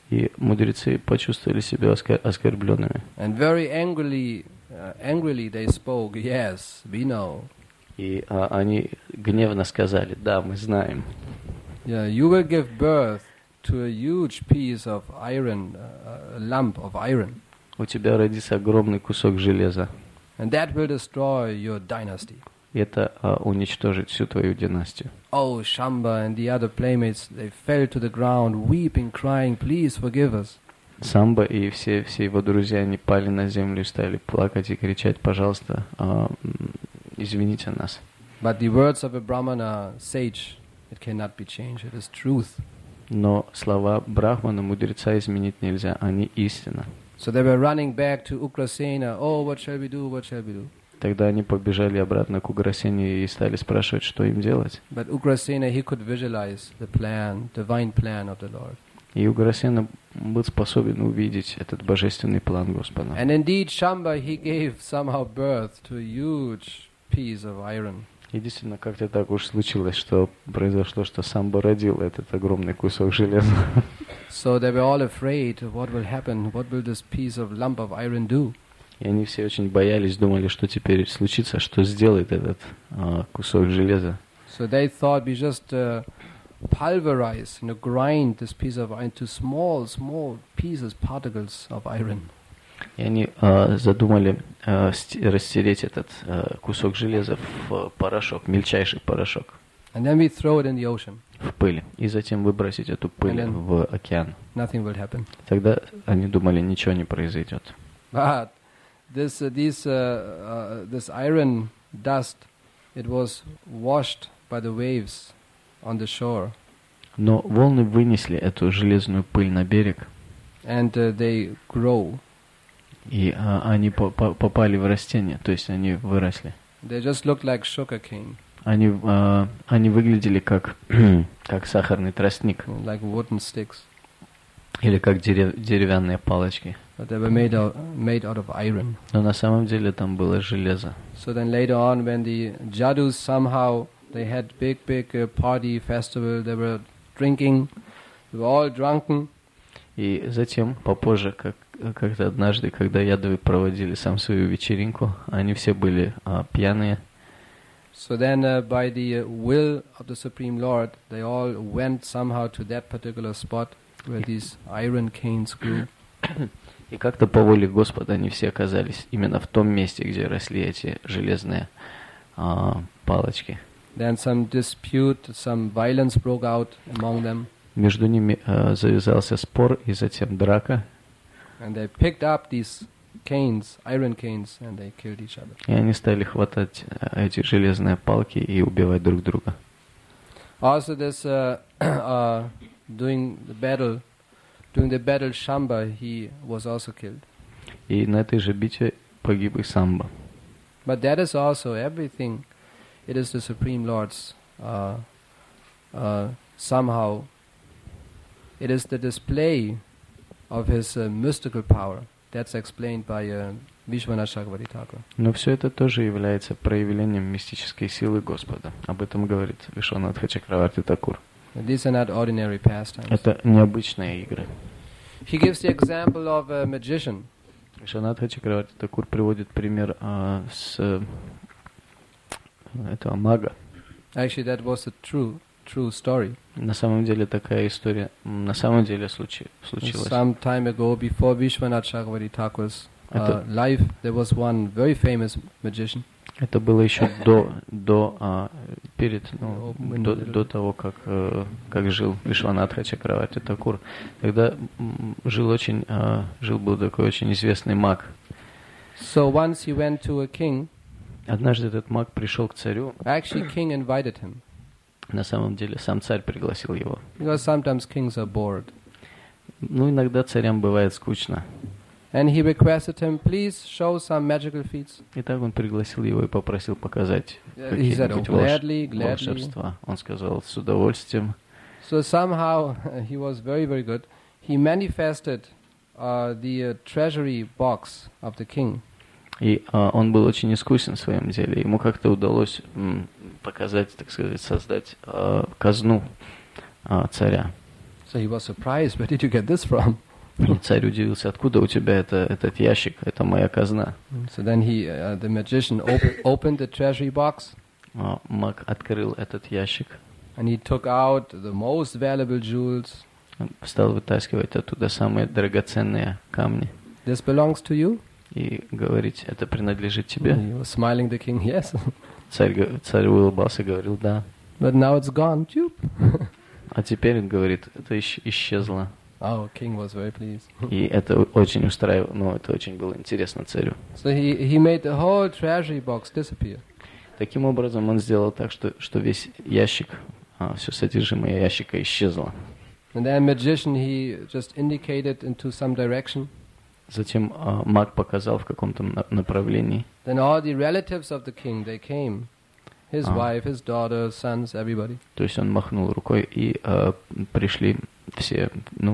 Speaker 2: И мудрецы почувствовали себя оскорбленными.
Speaker 1: And very angrily they spoke, yes, we know.
Speaker 2: И они гневно сказали, да, мы знаем.
Speaker 1: Yeah, you will give birth to a huge piece of iron, a lump of iron.
Speaker 2: У тебя родится огромный кусок железа.
Speaker 1: And that will destroy your dynasty.
Speaker 2: И это уничтожит всю твою династию.
Speaker 1: Oh, Shamba and the other playmates, they fell to the ground, weeping, crying, please forgive us.
Speaker 2: Самба и все его друзья, они пали на землю и стали плакать и кричать, пожалуйста, извините нас.
Speaker 1: But the words of a Brahmana sage, it cannot be changed, it is truth.
Speaker 2: Но слова Брахмана, мудреца, изменить нельзя, они истина.
Speaker 1: So they were running back to Ugrasena, oh, what shall we do, what shall we do?
Speaker 2: Тогда они побежали обратно к Уграсене и стали спрашивать, что им делать.
Speaker 1: But Ugrasena, he could visualize the plan, divine plan of the Lord.
Speaker 2: И Уграсена был способен увидеть этот божественный план Господа.
Speaker 1: And indeed, Shamba, he gave somehow birth to a huge piece of iron.
Speaker 2: И действительно, как-то так уж случилось, что произошло, что Самба родил этот огромный кусок железа.
Speaker 1: So they were all afraid, what will happen, what will this piece of lump of iron do?
Speaker 2: И они все очень боялись, думали, что теперь случится, что сделает этот кусок железа.
Speaker 1: So they thought we just pulverize, grind this piece of iron to small pieces, particles of iron.
Speaker 2: И они задумали растереть этот кусок железа в порошок, мельчайший порошок.
Speaker 1: And then we throw it in the ocean.
Speaker 2: В пыль. И затем выбросить эту пыль в океан.
Speaker 1: Nothing will happen.
Speaker 2: Тогда они думали, ничего не произойдет.
Speaker 1: But this iron dust, it was washed by the waves on the shore.
Speaker 2: Но волны вынесли эту железную пыль на берег.
Speaker 1: And they grow.
Speaker 2: И они попали в растения, то есть они выросли.
Speaker 1: They just looked like sugarcane.
Speaker 2: Они выглядели как сахарный тростник.
Speaker 1: Like wooden sticks.
Speaker 2: Или как деревянные палочки.
Speaker 1: But they were made out of iron.
Speaker 2: Но на самом деле там было железо.
Speaker 1: So then later on, when the Jadus somehow, they had big party festival, they were drinking, they were all drunken.
Speaker 2: И затем, попозже, как-то однажды, когда ядовы проводили сам свою вечеринку, они все были пьяные.
Speaker 1: So then, by the will of the Supreme Lord, they all went somehow to that particular spot where these iron canes grew.
Speaker 2: И как-то по воле Господа они все оказались именно в том месте, где росли эти железные палочки.
Speaker 1: Then some dispute, some violence broke out among them.
Speaker 2: Между ними завязался спор и затем драка.
Speaker 1: And they picked up these canes, iron canes, and they killed each other.
Speaker 2: И они стали хватать эти железные палки и убивать друг друга.
Speaker 1: Also, this during the battle, Shamba, he was also killed.
Speaker 2: И на этой же битве погиб и Самба.
Speaker 1: But that is also everything. It is the Supreme Lord's somehow. It is the display of his mystical power. That's explained by Vishwanath Chakravarti Thakur.
Speaker 2: Но все это тоже является проявлением мистической силы Господа. Об этом говорит Вишванатха Чакраварти Такур.
Speaker 1: These are not ordinary pastimes.
Speaker 2: Это необычные игры.
Speaker 1: He gives the example of a magician.
Speaker 2: Вишванатха Чакраварти Такур приводит пример с этого мага.
Speaker 1: Actually, that was a true story.
Speaker 2: На самом деле такая история на самом деле случилась.
Speaker 1: Some time ago, before Vishwanath Chakravarti Thakur's life, there was one very famous magician.
Speaker 2: Это было еще до того, как жил Вишванатха Чакраварти Такур. Тогда был такой очень известный маг.
Speaker 1: So once he went to a king.
Speaker 2: Однажды этот маг пришел к царю.
Speaker 1: Actually, king invited him.
Speaker 2: На самом деле сам царь пригласил его.
Speaker 1: Because sometimes kings are bored.
Speaker 2: Ну, иногда царям бывает скучно.
Speaker 1: And he requested him, please show some magical feats.
Speaker 2: И так он пригласил его и попросил показать какие-нибудь волшебства. Он сказал, с удовольствием.
Speaker 1: So somehow he was very, very good. He manifested the treasury box of the king.
Speaker 2: И он был очень искусен в своем деле. Ему как-то удалось показать, так сказать, создать казну царя.
Speaker 1: So So he was surprised. Where did you get this from?
Speaker 2: И царь удивился, откуда у тебя этот ящик, это моя казна.
Speaker 1: So then the magician opened the treasury box.
Speaker 2: Маг открыл этот ящик.
Speaker 1: And he took out the most valuable jewels.
Speaker 2: Он стал вытаскивать оттуда самые драгоценные камни.
Speaker 1: This belongs to you?
Speaker 2: И говорить, это принадлежит тебе.
Speaker 1: He was smiling, the king, yes.
Speaker 2: Царь улыбался, говорил, да.
Speaker 1: But now it's gone.
Speaker 2: А теперь, он говорит, это исчезло.
Speaker 1: Oh, king was very pleased.
Speaker 2: И это очень устраивало, но это очень было интересно царю.
Speaker 1: So he made the whole treasury box disappear.
Speaker 2: Таким образом, он сделал так, что весь ящик, все содержимое ящика исчезло.
Speaker 1: And then magician, he just indicated into some direction.
Speaker 2: Затем маг показал в каком-то направлении.
Speaker 1: Then all the relatives of the king, they came. His wife, his daughter, sons, everybody.
Speaker 2: То есть он махнул рукой, и пришли все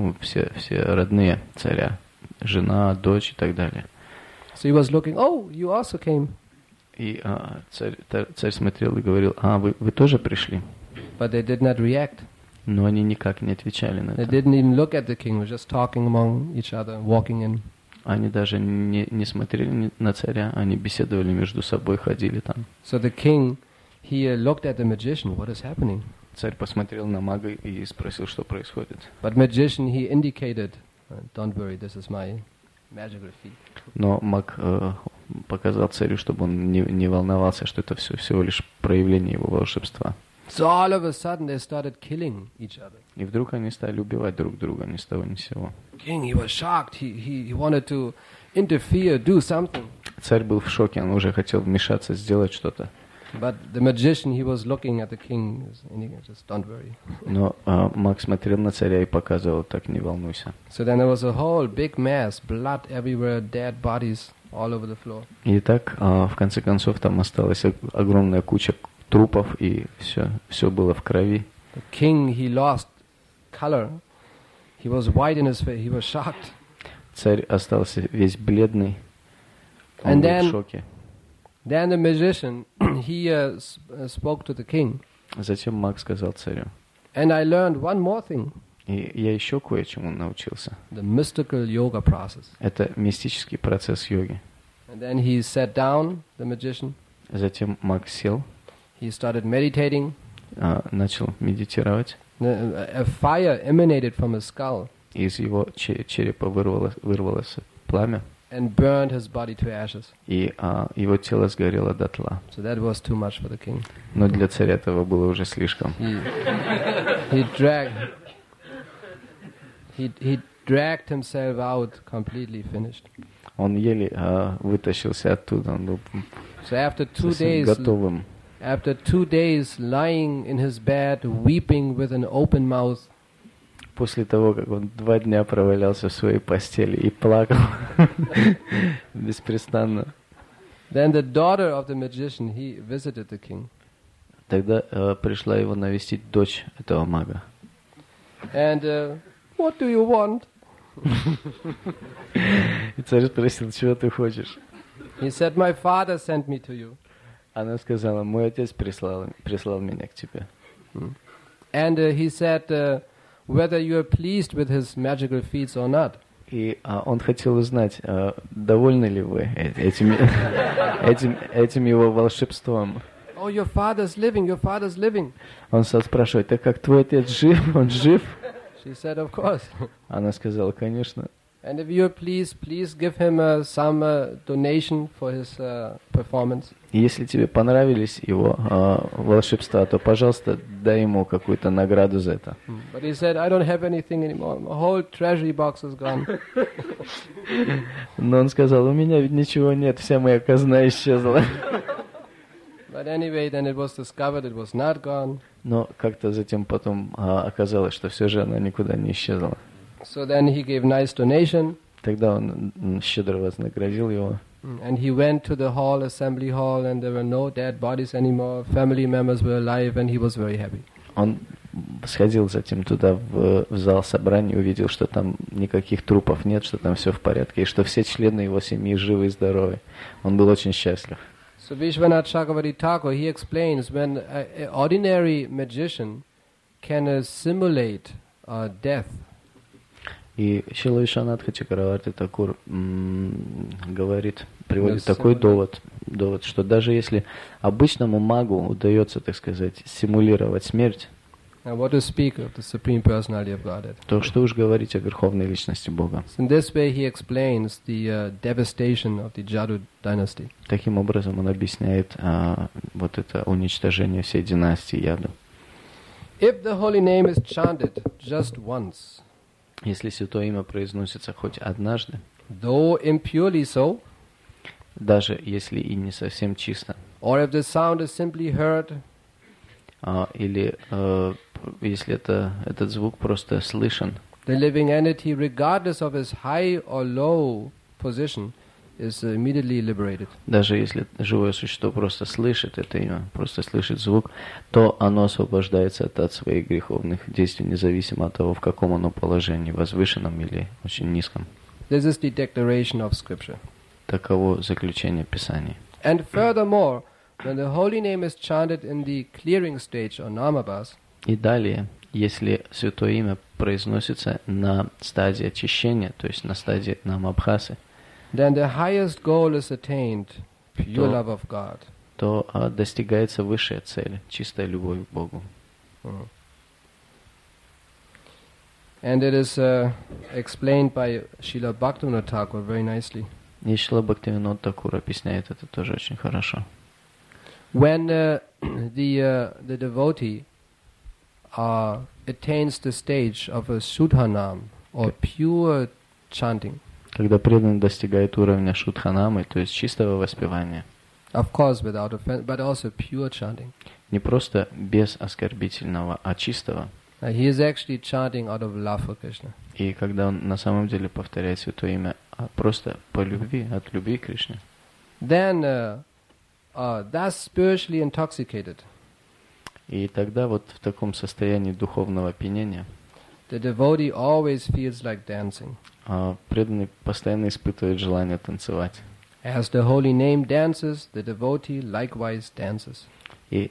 Speaker 2: родные царя, жена, дочь и так далее.
Speaker 1: So he was looking, oh, you also came.
Speaker 2: И царь смотрел и говорил, вы тоже пришли?
Speaker 1: But they did not react.
Speaker 2: Но они никак не отвечали на
Speaker 1: They
Speaker 2: это.
Speaker 1: didn't even look at the king, were just talking among each other, walking in.
Speaker 2: Они даже не смотрели на царя, они беседовали между собой, ходили там.
Speaker 1: So the king, he looked at the magician, what is happening?
Speaker 2: Царь посмотрел на мага и спросил, что происходит.
Speaker 1: But magician, he indicated, don't worry, this is my magical feat.
Speaker 2: Но маг показал царю, чтобы он не волновался, что это всего лишь проявление его волшебства.
Speaker 1: So all of a sudden they started killing each other.
Speaker 2: И вдруг они стали убивать друг друга ни с того ни с сего.
Speaker 1: King, he was shocked. He wanted to interfere, do something.
Speaker 2: Царь был в шоке, он уже хотел вмешаться, сделать что-то.
Speaker 1: But the magician, he was looking at the king, and he just, don't worry.
Speaker 2: Но маг смотрел на царя и показывал, так не волнуйся.
Speaker 1: So then there was a whole big mess, blood everywhere, dead bodies all over the floor.
Speaker 2: И так, в конце концов, там осталась огромная куча трупов, и все было в крови.
Speaker 1: The king, he lost color. He was white in his face. He was shocked.
Speaker 2: Царь остался весь бледный, он был в шоке.
Speaker 1: Then the magician, he spoke to the king.
Speaker 2: Затем маг сказал царю,
Speaker 1: And I learned one more thing.
Speaker 2: и я еще кое-чему научился.
Speaker 1: The mystical yoga process.
Speaker 2: Это мистический процесс йоги.
Speaker 1: And then he sat down, the magician.
Speaker 2: Затем маг сел,
Speaker 1: He started meditating.
Speaker 2: начал медитировать.
Speaker 1: A fire emanated from his skull
Speaker 2: Из его черепа вырвалось пламя,
Speaker 1: and burned his body to ashes.
Speaker 2: и его тело сгорело дотла.
Speaker 1: So that was too much for the king.
Speaker 2: Но для царя этого было уже слишком.
Speaker 1: He dragged himself out, completely finished.
Speaker 2: Он еле вытащился оттуда, он был
Speaker 1: So after
Speaker 2: совсем готовым.
Speaker 1: After 2 days lying in his bed, weeping with an open mouth,
Speaker 2: После того, как он 2 дня провалялся в своей постели и плакал беспрестанно,
Speaker 1: then the daughter of the magician, he visited the king.
Speaker 2: тогда пришла его навестить дочь этого мага.
Speaker 1: And what do you want?
Speaker 2: И царь спросил, чего ты хочешь?
Speaker 1: He said, my father sent me to you.
Speaker 2: Она сказала, мой отец прислал меня к тебе.
Speaker 1: And he said, whether you are pleased with his magical feats or not.
Speaker 2: И он хотел узнать, довольны ли вы этим его волшебством.
Speaker 1: Oh, your father's living, your father's living.
Speaker 2: Он стал спрашивать, так как твой отец жив, он жив?
Speaker 1: She said, of course.
Speaker 2: Она сказала, конечно.
Speaker 1: And if you are pleased, please give him some donation for his performance.
Speaker 2: И если тебе понравились его волшебства, то, пожалуйста, дай ему какую-то награду за это.
Speaker 1: But he said, I don't have anything anymore. My whole treasury box is gone.
Speaker 2: Но он сказал, у меня ведь ничего нет, вся моя казна исчезла.
Speaker 1: But anyway, then it was discovered it was not gone.
Speaker 2: Но как-то затем потом оказалось, что все же она никуда не исчезла.
Speaker 1: So then he gave nice donation.
Speaker 2: Тогда он щедро вознаградил его.
Speaker 1: And he went to the hall, assembly hall, and there were no dead bodies anymore. Family members were alive, and he was very happy.
Speaker 2: Он сходил затем туда в зал собраний, увидел, что там никаких трупов нет, что там все в порядке, и что все члены его семьи живы и здоровы. Он был очень счастлив.
Speaker 1: So Vishwanath Chakravarti Thakur, he explains when an ordinary magician can simulate death.
Speaker 2: И Шрила Вишванатха Чакраварти Такур говорит, приводит
Speaker 1: Yes,
Speaker 2: такой
Speaker 1: similar.
Speaker 2: довод, что даже если обычному магу удается, так сказать, симулировать смерть,
Speaker 1: Now, what to speak of the Supreme Personality of Godhead?
Speaker 2: то что уж говорить о Верховной Личности Бога.
Speaker 1: So in this way, he explains the devastation of the Jadu dynasty.
Speaker 2: Таким образом он объясняет вот это уничтожение всей династии Яду.
Speaker 1: If the holy name is chanted just once,
Speaker 2: Если Святое Имя произносится хоть однажды,
Speaker 1: though impurely so,
Speaker 2: даже если и не совсем чисто,
Speaker 1: or if the sound is simply heard,
Speaker 2: или если этот звук просто слышен,
Speaker 1: the living entity, regardless of his high or low position, is immediately liberated.
Speaker 2: даже если живое существо просто слышит это имя, просто слышит звук, то оно освобождается от своих греховных действий, независимо от того, в каком оно положении, возвышенном или очень низком.
Speaker 1: This is the declaration of Scripture.
Speaker 2: Таково заключение Писания.
Speaker 1: And furthermore, when the holy name is chanted in the clearing stage or namabhas,
Speaker 2: И далее, если Святое Имя произносится на стадии очищения, то есть на стадии намабхасы,
Speaker 1: then the highest goal is attained, pure
Speaker 2: То-
Speaker 1: love of God.
Speaker 2: то достигается высшая цель, чистая любовь к Богу.
Speaker 1: And it is explained by Srila Bhaktivinoda Thakur very nicely.
Speaker 2: И Шрила Бхактивинод Такур объясняет это тоже очень хорошо.
Speaker 1: When the devotee attains the stage of a Sudhanam or pure chanting,
Speaker 2: Когда преданный достигает уровня шудханамы, то есть чистого воспевания,
Speaker 1: of course without offense, but also pure chanting,
Speaker 2: не просто без оскорбительного, а чистого,
Speaker 1: he is actually chanting out of love for Krishna.
Speaker 2: и когда он на самом деле повторяет Святое Имя просто по любви, от любви к Кришне,
Speaker 1: Then, thus spiritually intoxicated,
Speaker 2: и тогда вот в таком состоянии духовного опьянения
Speaker 1: the devotee always feels like dancing.
Speaker 2: преданный постоянно испытывает желание танцевать.
Speaker 1: As the holy name dances, the devotee likewise dances.
Speaker 2: И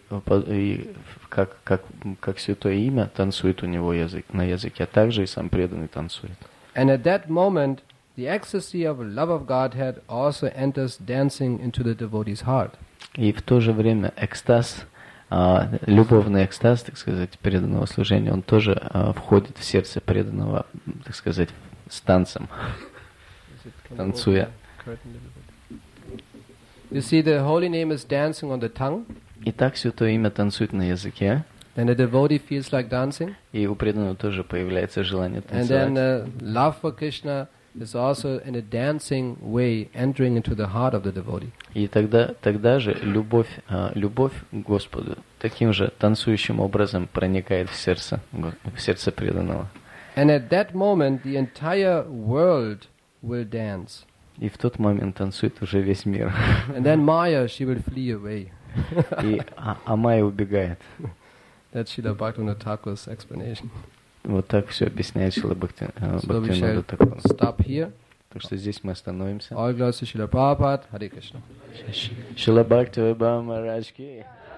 Speaker 2: как Святое Имя танцует у него на языке, а также и сам преданный танцует.
Speaker 1: And at that moment, the ecstasy of love of Godhead also enters dancing into the devotee's heart.
Speaker 2: И в то же время экстаз, любовный экстаз, так сказать, преданного служения, он тоже входит в сердце преданного, так сказать, с танцем, танцуя.
Speaker 1: You see, the holy name is dancing on the tongue,
Speaker 2: Итак, Святое Имя танцует на языке,
Speaker 1: and the devotee feels like dancing.
Speaker 2: и у преданного тоже появляется желание
Speaker 1: And then
Speaker 2: танцевать.
Speaker 1: love for Krishna is also in a dancing way entering into the heart of the devotee.
Speaker 2: И тогда же любовь к Господу таким же танцующим образом проникает в сердце преданного.
Speaker 1: And at that moment, the entire world will dance.
Speaker 2: И в тот момент танцует уже весь мир.
Speaker 1: And then Maya, she will flee away.
Speaker 2: И Майя убегает.
Speaker 1: That's Srila Bhaktivinoda Thakur's explanation.
Speaker 2: Вот так все объясняет Шрила
Speaker 1: So we
Speaker 2: Бхактивинода
Speaker 1: shall
Speaker 2: Такур.
Speaker 1: stop here.
Speaker 2: Так что здесь мы остановимся.
Speaker 1: All glories to Srila Prabhupada. Hare Krishna.
Speaker 2: Шрила Бхактивинода Махарадж ки.